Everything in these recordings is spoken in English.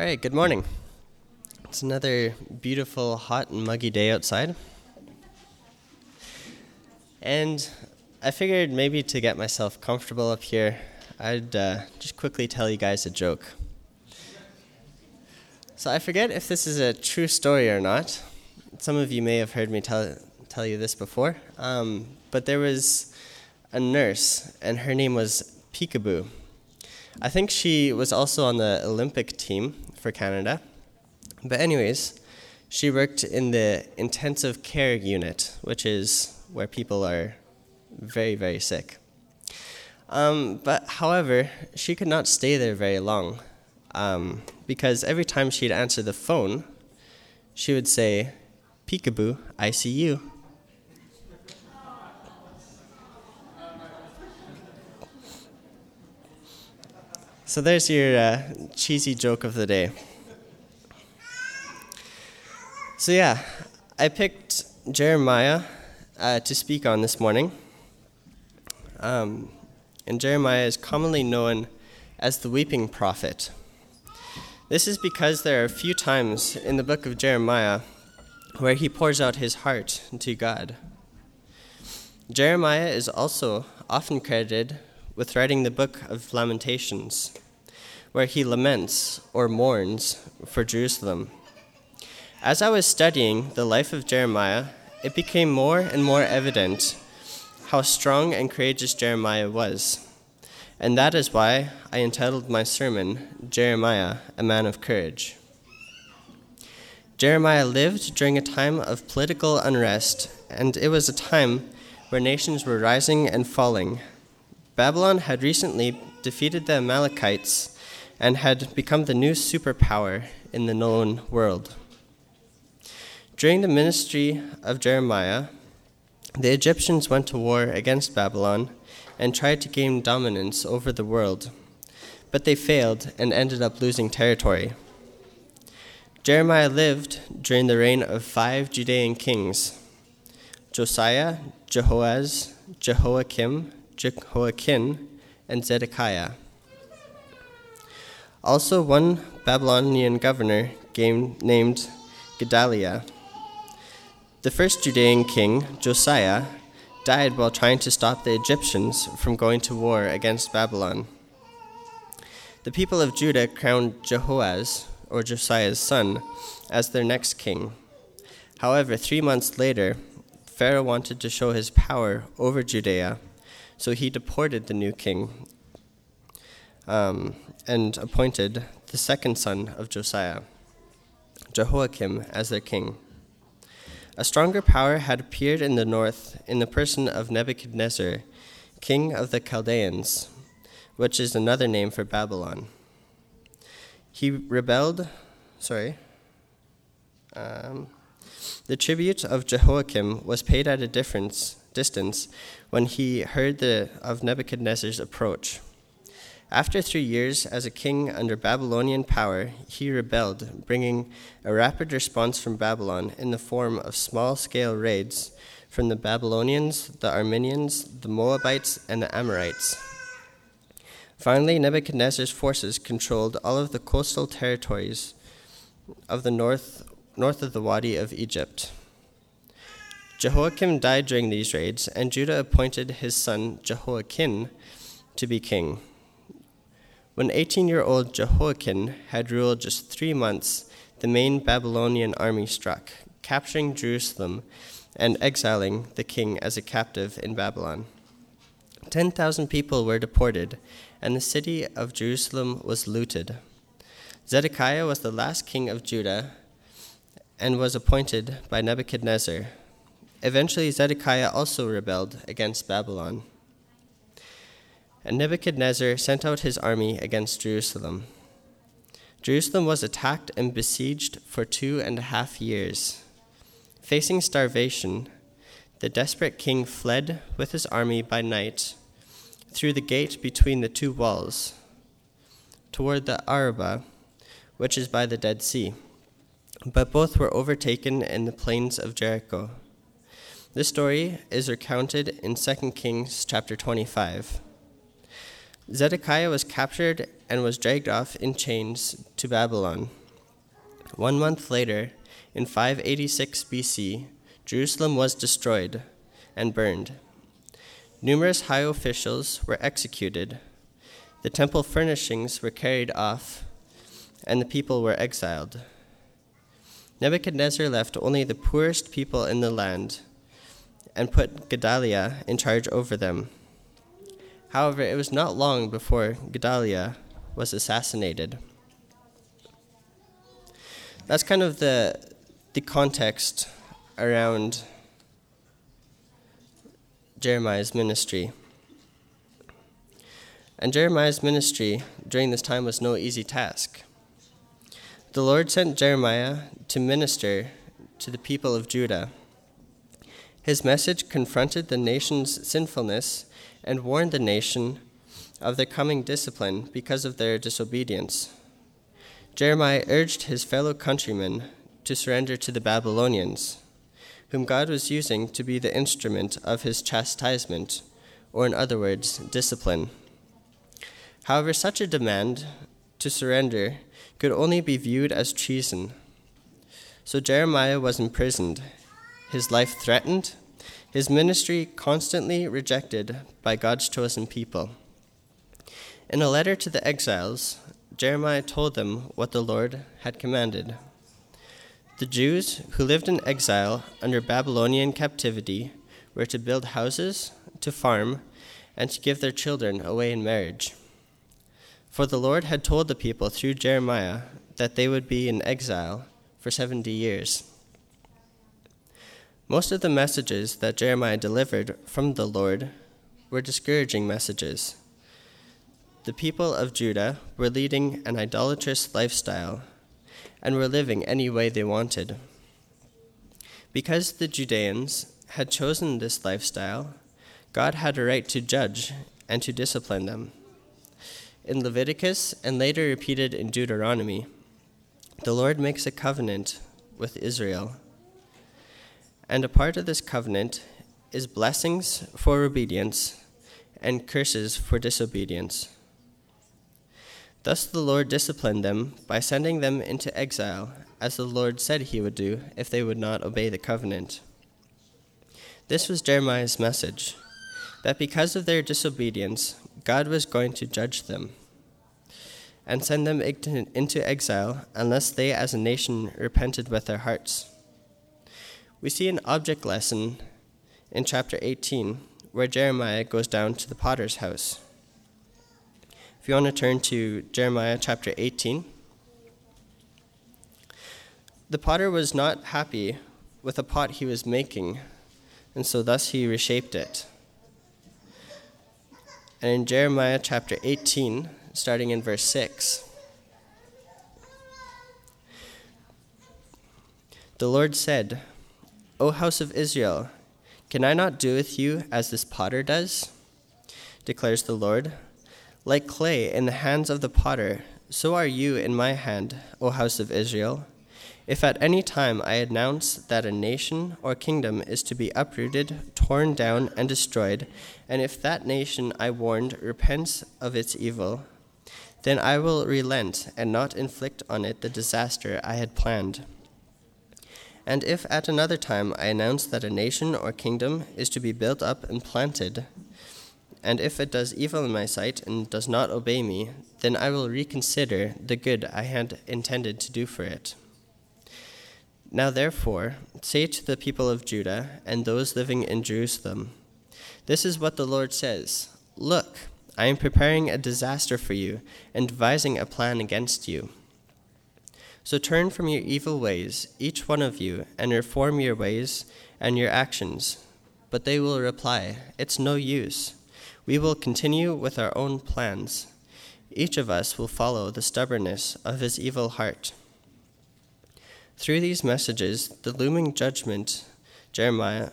right, good morning. It's another beautiful, hot, and muggy day outside. And I figured maybe to get myself comfortable up here, I'd just quickly tell you guys a joke. So I forget if this is a true story or not. Some of you may have heard me tell you this before. But there was a nurse, and her name was Peekaboo. I think she was also on the Olympic team for Canada. But anyways, she worked in the intensive care unit, which is where people are very, very sick. But however, she could not stay there very long because every time she'd answer the phone, she would say, "Peekaboo, I see you." So there's your cheesy joke of the day. So yeah, I picked Jeremiah to speak on this morning. And Jeremiah is commonly known as the weeping prophet. This is because there are a few times in the book of Jeremiah where he pours out his heart to God. Jeremiah is also often credited with writing the book of Lamentations, where he laments or mourns for Jerusalem. As I was studying the life of Jeremiah, it became more and more evident how strong and courageous Jeremiah was. And that is why I entitled my sermon, Jeremiah, a Man of Courage. Jeremiah lived during a time of political unrest, and it was a time where nations were rising and falling. Babylon had recently defeated the Amalekites and had become the new superpower in the known world. During the ministry of Jeremiah, the Egyptians went to war against Babylon and tried to gain dominance over the world, but they failed and ended up losing territory. Jeremiah lived during the reign of 5 Judean kings: Josiah, Jehoaz, Jehoiakim, Jehoiakim, and Zedekiah. Also, one Babylonian governor named Gedaliah. The first Judean king, Josiah, died while trying to stop the Egyptians from going to war against Babylon. The people of Judah crowned Jehoaz, or Josiah's son, as their next king. However, 3 months later, Pharaoh wanted to show his power over Judea, so he deported the new king and appointed the second son of Josiah, Jehoiakim, as their king. A stronger power had appeared in the north in the person of Nebuchadnezzar, king of the Chaldeans, which is another name for Babylon. He rebelled, the tribute of Jehoiakim was paid at a distance when he heard of Nebuchadnezzar's approach. After 3 years as a king under Babylonian power, he rebelled, bringing a rapid response from Babylon in the form of small-scale raids from the Babylonians, the Arameans, the Moabites, and the Amorites. Finally, Nebuchadnezzar's forces controlled all of the coastal territories of the north of the Wadi of Egypt. Jehoiakim died during these raids, and Judah appointed his son Jehoiakim to be king. When 18-year-old Jehoiakim had ruled just 3 months, the main Babylonian army struck, capturing Jerusalem and exiling the king as a captive in Babylon. 10,000 people were deported, and the city of Jerusalem was looted. Zedekiah was the last king of Judah and was appointed by Nebuchadnezzar. Eventually, Zedekiah also rebelled against Babylon. And Nebuchadnezzar sent out his army against Jerusalem. Jerusalem was attacked and besieged for 2.5 years. Facing starvation, the desperate king fled with his army by night through the gate between the 2 walls toward the Arabah, which is by the Dead Sea. But both were overtaken in the plains of Jericho. This story is recounted in 2 Kings chapter 25. Zedekiah was captured and was dragged off in chains to Babylon. 1 month later, in 586 BC, Jerusalem was destroyed and burned. Numerous high officials were executed. The temple furnishings were carried off, and the people were exiled. Nebuchadnezzar left only the poorest people in the land and put Gedaliah in charge over them. However, it was not long before Gedaliah was assassinated. That's kind of the context around Jeremiah's ministry. And Jeremiah's ministry during this time was no easy task. The Lord sent Jeremiah to minister to the people of Judah. His message confronted the nation's sinfulness and warned the nation of their coming discipline because of their disobedience. Jeremiah urged his fellow countrymen to surrender to the Babylonians, whom God was using to be the instrument of his chastisement, or in other words, discipline. However, such a demand to surrender could only be viewed as treason. So Jeremiah was imprisoned, his life threatened, his ministry constantly rejected by God's chosen people. In a letter to the exiles, Jeremiah told them what the Lord had commanded. The Jews who lived in exile under Babylonian captivity were to build houses, to farm, and to give their children away in marriage. For the Lord had told the people through Jeremiah that they would be in exile for 70 years. Most of the messages that Jeremiah delivered from the Lord were discouraging messages. The people of Judah were leading an idolatrous lifestyle and were living any way they wanted. Because the Judeans had chosen this lifestyle, God had a right to judge and to discipline them. In Leviticus, and later repeated in Deuteronomy, the Lord makes a covenant with Israel. And a part of this covenant is blessings for obedience and curses for disobedience. Thus the Lord disciplined them by sending them into exile, as the Lord said he would do if they would not obey the covenant. This was Jeremiah's message, that because of their disobedience, God was going to judge them and send them into exile unless they as a nation repented with their hearts. We see an object lesson in chapter 18 where Jeremiah goes down to the potter's house. If you want to turn to Jeremiah chapter 18, the potter was not happy with the pot he was making, and so thus he reshaped it. And in Jeremiah chapter 18, starting in verse 6, the Lord said, "O house of Israel, can I not do with you as this potter does? Declares the Lord. Like clay in the hands of the potter, so are you in my hand, O house of Israel. If at any time I announce that a nation or kingdom is to be uprooted, torn down, and destroyed, and if that nation I warned repents of its evil, then I will relent and not inflict on it the disaster I had planned. And if at another time I announce that a nation or kingdom is to be built up and planted, and if it does evil in my sight and does not obey me, then I will reconsider the good I had intended to do for it. Now therefore, say to the people of Judah and those living in Jerusalem, this is what the Lord says, look, I am preparing a disaster for you and devising a plan against you. So turn from your evil ways, each one of you, and reform your ways and your actions. But they will reply, it's no use. We will continue with our own plans. Each of us will follow the stubbornness of his evil heart. Through these messages, the looming judgment, Jeremiah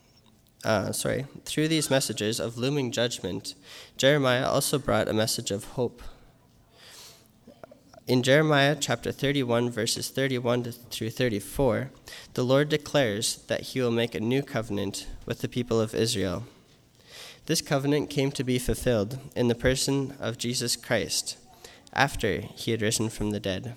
also brought a message of hope. In Jeremiah chapter 31, verses 31 through 34, the Lord declares that he will make a new covenant with the people of Israel. This covenant came to be fulfilled in the person of Jesus Christ, after he had risen from the dead.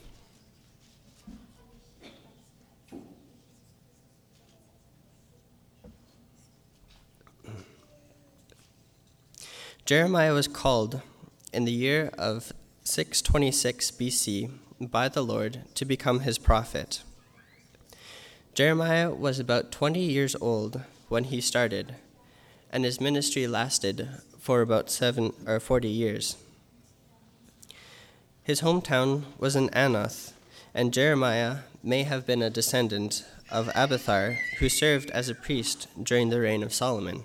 Jeremiah was called in the year of 626 BC by the Lord to become his prophet. Jeremiah was about 20 years old when he started, and his ministry lasted for about 40 years. His hometown was in Anath, and Jeremiah may have been a descendant of Abiathar, who served as a priest during the reign of Solomon.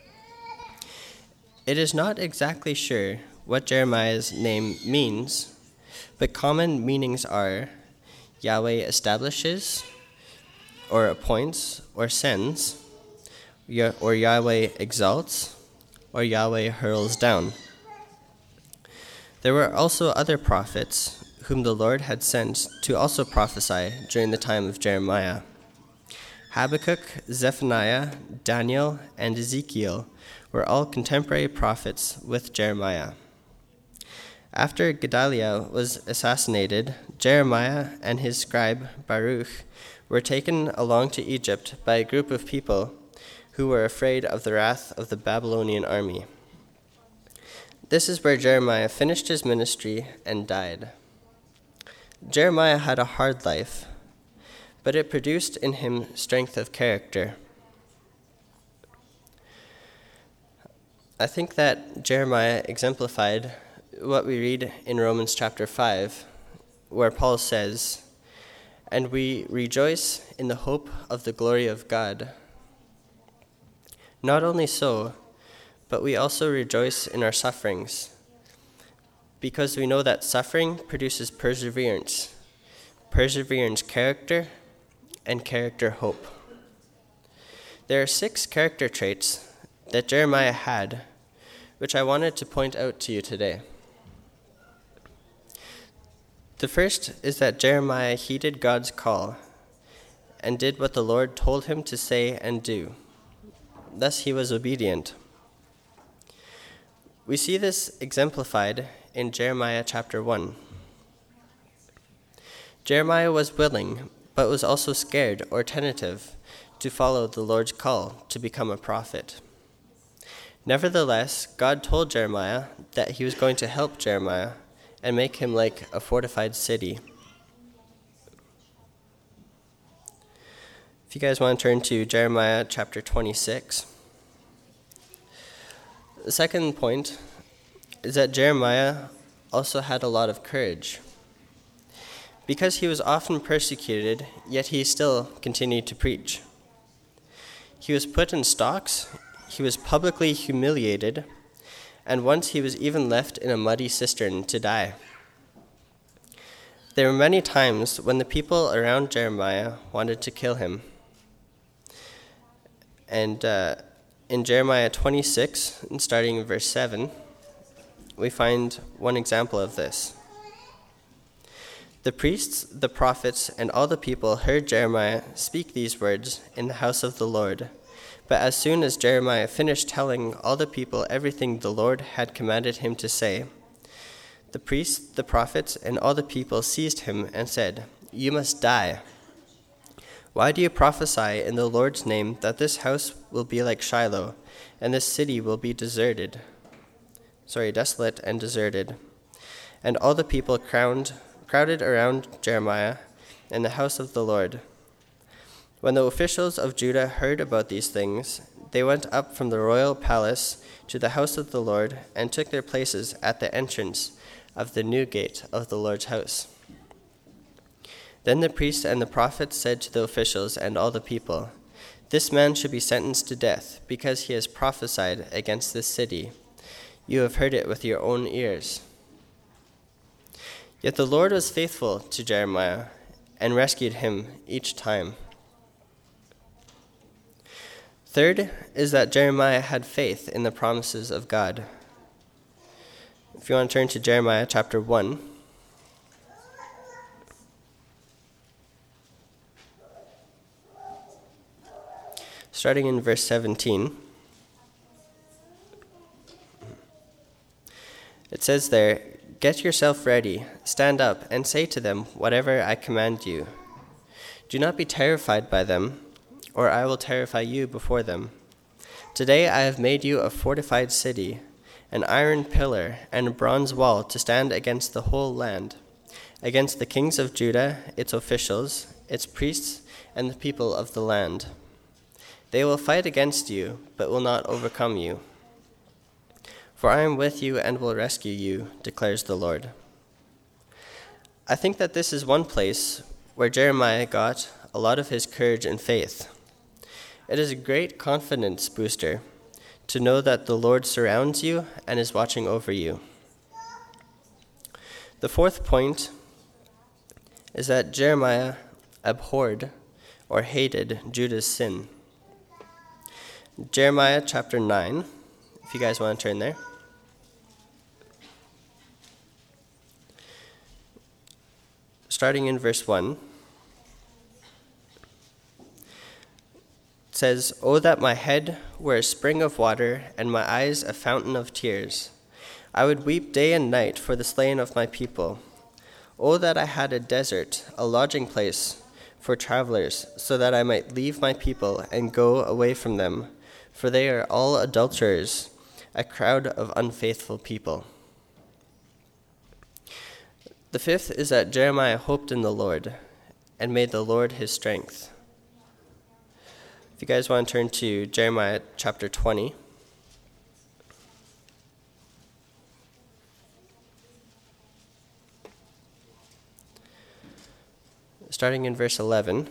It is not exactly sure what Jeremiah's name means, but common meanings are Yahweh establishes, or appoints, or sends, or Yahweh exalts, or Yahweh hurls down. There were also other prophets whom the Lord had sent to also prophesy during the time of Jeremiah. Habakkuk, Zephaniah, Daniel, and Ezekiel were all contemporary prophets with Jeremiah. After Gedaliah was assassinated, Jeremiah and his scribe Baruch were taken along to Egypt by a group of people who were afraid of the wrath of the Babylonian army. This is where Jeremiah finished his ministry and died. Jeremiah had a hard life, but it produced in him strength of character. I think that Jeremiah exemplified what we read in Romans chapter 5, where Paul says, "And we rejoice in the hope of the glory of God. Not only so, but we also rejoice in our sufferings, because we know that suffering produces perseverance, perseverance character, and character hope." There are 6 character traits that Jeremiah had, which I wanted to point out to you today. The first is that Jeremiah heeded God's call and did what the Lord told him to say and do. Thus he was obedient. We see this exemplified in Jeremiah chapter 1. Jeremiah was willing, but was also scared or tentative to follow the Lord's call to become a prophet. Nevertheless, God told Jeremiah that he was going to help Jeremiah and make him like a fortified city. If you guys want to turn to Jeremiah chapter 26. The second point is that Jeremiah also had a lot of courage. Because he was often persecuted, yet he still continued to preach. He was put in stocks, he was publicly humiliated, and once he was even left in a muddy cistern to die. There were many times when the people around Jeremiah wanted to kill him. And in Jeremiah 26, and starting in verse 7, we find one example of this. The priests, the prophets, and all the people heard Jeremiah speak these words in the house of the Lord. But as soon as Jeremiah finished telling all the people everything the Lord had commanded him to say, the priests, the prophets, and all the people seized him and said, "You must die. Why do you prophesy in the Lord's name that this house will be like Shiloh, and this city will be desolate and deserted?" And all the people crowded around Jeremiah in the house of the Lord. When the officials of Judah heard about these things, they went up from the royal palace to the house of the Lord and took their places at the entrance of the new gate of the Lord's house. Then the priests and the prophets said to the officials and all the people, "This man should be sentenced to death, because he has prophesied against this city. You have heard it with your own ears." Yet the Lord was faithful to Jeremiah and rescued him each time. Third is that Jeremiah had faith in the promises of God. If you want to turn to Jeremiah chapter 1. Starting in verse 17. It says there, Get yourself ready, stand up, and say to them whatever I command you. Do not be terrified by them, or I will terrify you before them. Today I have made you a fortified city, an iron pillar and a bronze wall to stand against the whole land, against the kings of Judah, its officials, its priests, and the people of the land. They will fight against you, but will not overcome you. For I am with you and will rescue you, declares the Lord. I think that this is one place where Jeremiah got a lot of his courage and faith. It is a great confidence booster to know that the Lord surrounds you and is watching over you. The fourth point is that Jeremiah abhorred or hated Judah's sin. Jeremiah chapter 9, if you guys want to turn there. Starting in verse 1. It says, "Oh, that my head were a spring of water, and my eyes a fountain of tears. I would weep day and night for the slain of my people. Oh, that I had a desert, a lodging place for travelers, so that I might leave my people and go away from them, for they are all adulterers, a crowd of unfaithful people." The fifth is that Jeremiah hoped in the Lord and made the Lord his strength. If you guys want to turn to Jeremiah chapter 20. Starting in verse 11.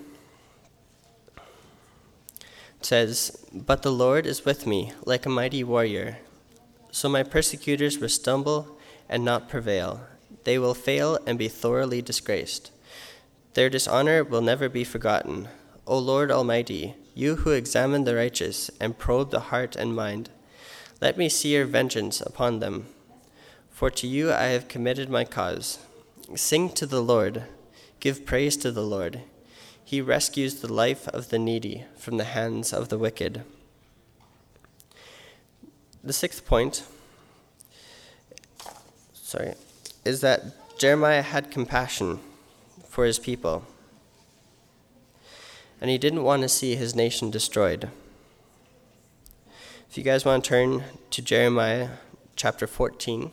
It says, "But the Lord is with me like a mighty warrior. So my persecutors will stumble and not prevail. They will fail and be thoroughly disgraced. Their dishonor will never be forgotten. O Lord Almighty, you who examine the righteous and probe the heart and mind, let me see your vengeance upon them. For to you I have committed my cause. Sing to the Lord, give praise to the Lord. He rescues the life of the needy from the hands of the wicked." The sixth point, is that Jeremiah had compassion for his people, and he didn't want to see his nation destroyed. If you guys want to turn to Jeremiah chapter 14.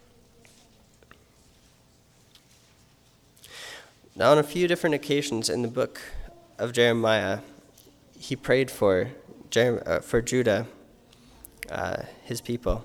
Now, on a few different occasions in the book of Jeremiah, he prayed for Judah, his people.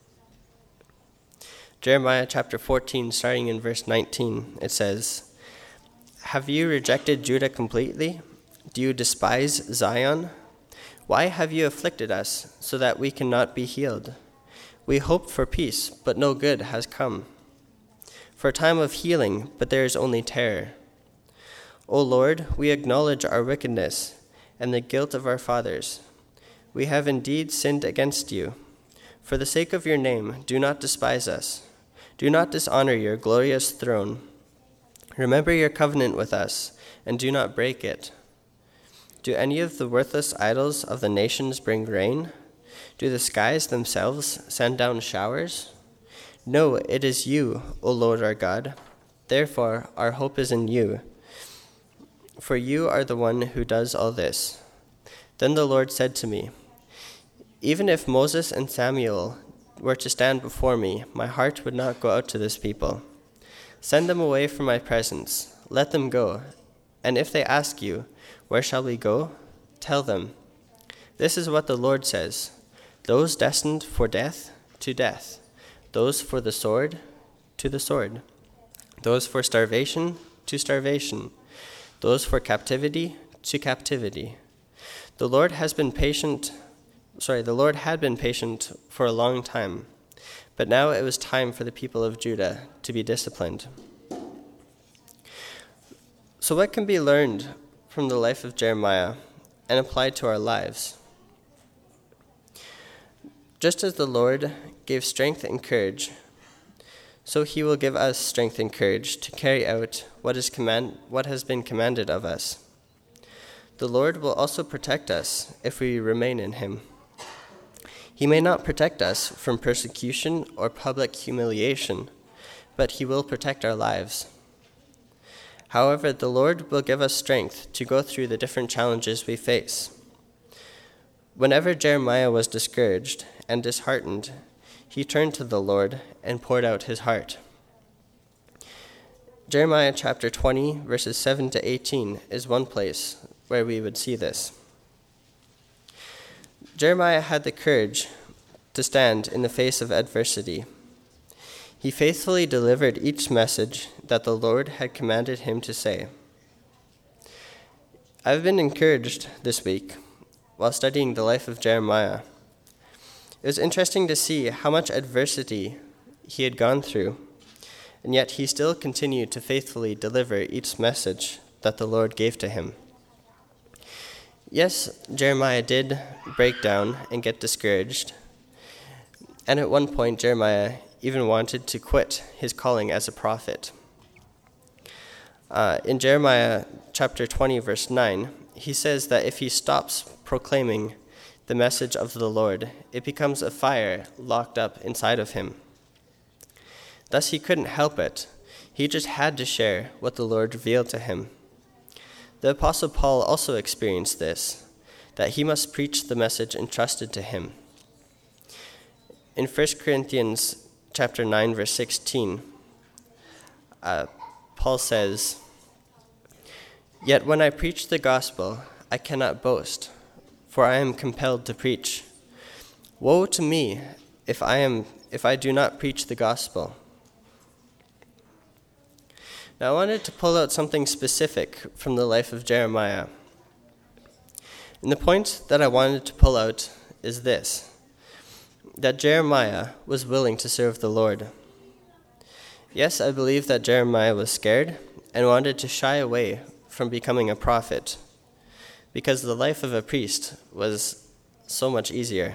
Jeremiah chapter 14, starting in verse 19, it says, "Have you rejected Judah completely? Do you despise Zion? Why have you afflicted us so that we cannot be healed? We hoped for peace, but no good has come. For a time of healing, but there is only terror. O Lord, we acknowledge our wickedness and the guilt of our fathers. We have indeed sinned against you. For the sake of your name, do not despise us. Do not dishonor your glorious throne. Remember your covenant with us, and do not break it. Do any of the worthless idols of the nations bring rain? Do the skies themselves send down showers? No, it is you, O Lord our God. Therefore, our hope is in you. For you are the one who does all this." Then the Lord said to me, "Even if Moses and Samuel were to stand before me, my heart would not go out to this people. Send them away from my presence. Let them go. And if they ask you, 'Where shall we go?' tell them, 'This is what the Lord says. Those destined for death, to death. Those for the sword, to the sword. Those for starvation, to starvation. Those for captivity, to captivity.' The Lord had been patient for a long time, but now it was time for the people of Judah to be disciplined." So what can be learned from the life of Jeremiah and applied to our lives? Just as the Lord gave strength and courage, so he will give us strength and courage to carry out what has been commanded of us. The Lord will also protect us if we remain in him. He may not protect us from persecution or public humiliation, but he will protect our lives. However, the Lord will give us strength to go through the different challenges we face. Whenever Jeremiah was discouraged and disheartened, he turned to the Lord and poured out his heart. Jeremiah chapter 20, verses 7 to 18 is one place where we would see this. Jeremiah had the courage to stand in the face of adversity. He faithfully delivered each message that the Lord had commanded him to say. I've been encouraged this week while studying the life of Jeremiah. It was interesting to see how much adversity he had gone through, and yet he still continued to faithfully deliver each message that the Lord gave to him. Yes, Jeremiah did break down and get discouraged, and at one point Jeremiah even wanted to quit his calling as a prophet. In Jeremiah chapter 20, verse 9, he says that if he stops proclaiming the message of the Lord, it becomes a fire locked up inside of him. Thus he couldn't help it. He just had to share what the Lord revealed to him. The Apostle Paul also experienced this, that he must preach the message entrusted to him. In 1 Corinthians chapter 9, verse 16, Paul says, "Yet when I preach the gospel, I cannot boast, for I am compelled to preach. Woe to me if I do not preach the gospel." Now I wanted to pull out something specific from the life of Jeremiah. And the point that I wanted to pull out is this, that Jeremiah was willing to serve the Lord. Yes, I believe that Jeremiah was scared and wanted to shy away from becoming a prophet, because the life of a priest was so much easier.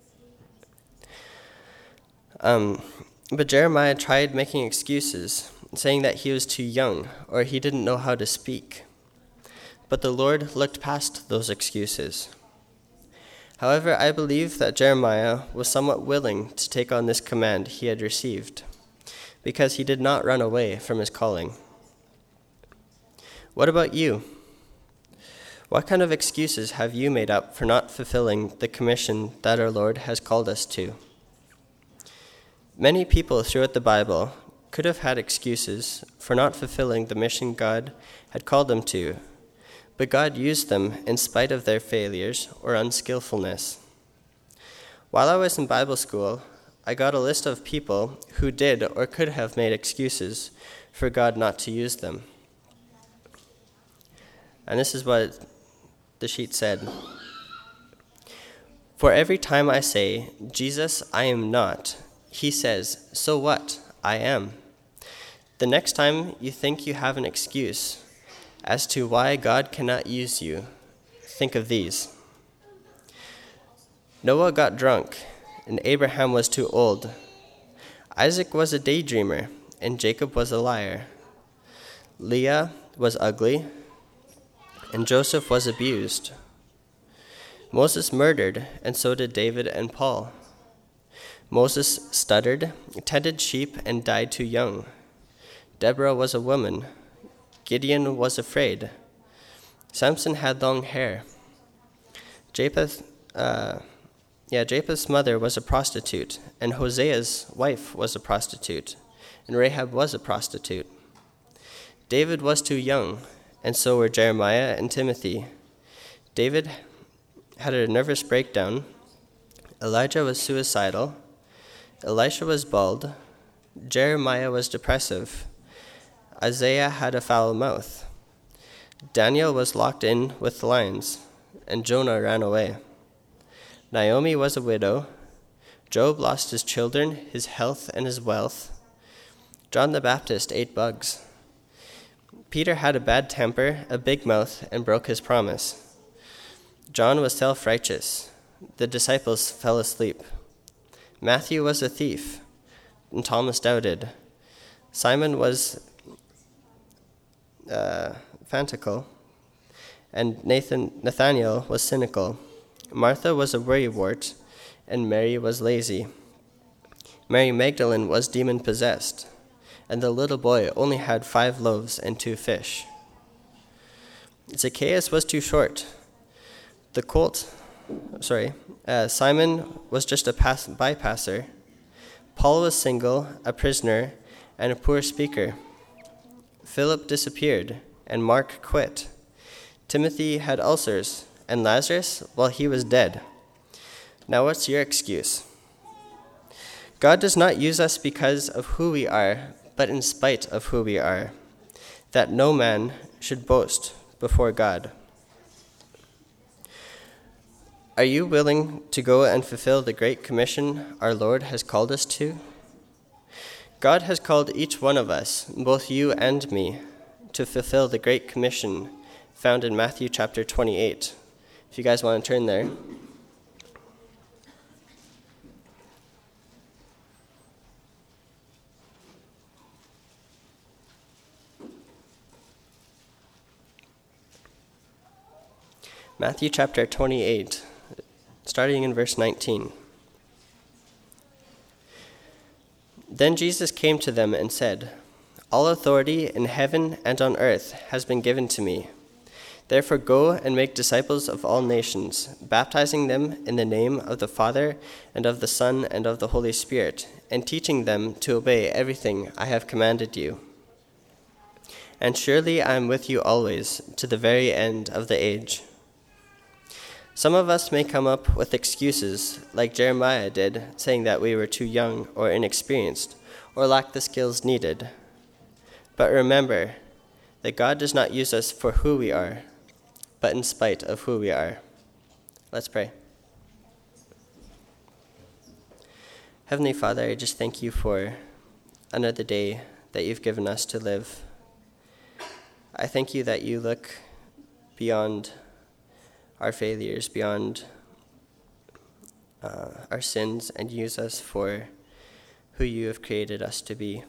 But Jeremiah tried making excuses, saying that he was too young or he didn't know how to speak. But the Lord looked past those excuses. However, I believe that Jeremiah was somewhat willing to take on this command he had received, because he did not run away from his calling. What about you? What kind of excuses have you made up for not fulfilling the commission that our Lord has called us to? Many people throughout the Bible could have had excuses for not fulfilling the mission God had called them to, but God used them in spite of their failures or unskillfulness. While I was in Bible school, I got a list of people who did or could have made excuses for God not to use them. And this is what the sheet said. "For every time I say, 'Jesus, I am not,' he says, 'So what? I am.' The next time you think you have an excuse as to why God cannot use you, think of these. Noah got drunk, and Abraham was too old. Isaac was a daydreamer, and Jacob was a liar. Leah was ugly, and Joseph was abused. Moses murdered, and so did David and Paul. Moses stuttered, tended sheep, and died too young. Deborah was a woman. Gideon was afraid. Samson had long hair. Japheth's mother was a prostitute, and Hosea's wife was a prostitute, and Rahab was a prostitute. David was too young, and so were Jeremiah and Timothy. David had a nervous breakdown. Elijah was suicidal. Elisha was bald. Jeremiah was depressive. Isaiah had a foul mouth. Daniel was locked in with the lions, and Jonah ran away. Naomi was a widow. Job lost his children, his health, and his wealth. John the Baptist ate bugs. Peter had a bad temper, a big mouth, and broke his promise. John was self-righteous. The disciples fell asleep. Matthew was a thief, and Thomas doubted. Simon was fanatical, and Nathaniel was cynical. Martha was a worrywart, and Mary was lazy. Mary Magdalene was demon-possessed, and the little boy only had 5 loaves and 2 fish. Zacchaeus was too short. Simon was just a bypasser. Paul was single, a prisoner, and a poor speaker. Philip disappeared, and Mark quit. Timothy had ulcers, and Lazarus, well, he was dead. Now what's your excuse? God does not use us because of who we are, but in spite of who we are, that no man should boast before God. Are you willing to go and fulfill the great commission our Lord has called us to? God has called each one of us, both you and me, to fulfill the great commission found in Matthew chapter 28. If you guys want to turn there. Matthew chapter 28, starting in verse 19. Then Jesus came to them and said, "All authority in heaven and on earth has been given to me. Therefore go and make disciples of all nations, baptizing them in the name of the Father and of the Son and of the Holy Spirit, and teaching them to obey everything I have commanded you. And surely I am with you always, to the very end of the age." Some of us may come up with excuses, like Jeremiah did, saying that we were too young or inexperienced, or lacked the skills needed. But remember that God does not use us for who we are, but in spite of who we are. Let's pray. Heavenly Father, I just thank you for another day that you've given us to live. I thank you that you look beyond our failures, beyond our sins, and use us for who you have created us to be.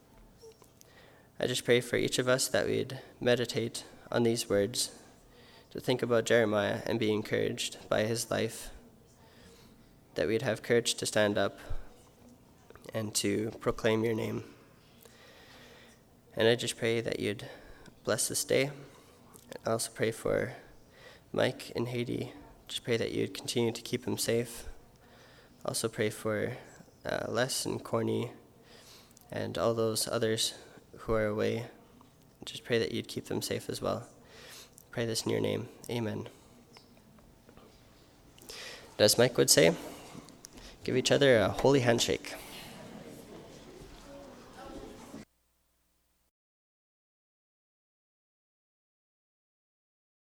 I just pray for each of us that we'd meditate on these words, to think about Jeremiah and be encouraged by his life, that we'd have courage to stand up and to proclaim your name. And I just pray that you'd bless this day. I also pray for Mike in Haiti. Just pray that you'd continue to keep him safe. Also pray for Les and Corny and all those others who are away. Just pray that you'd keep them safe as well. Pray this in your name. Amen. As Mike would say, give each other a holy handshake.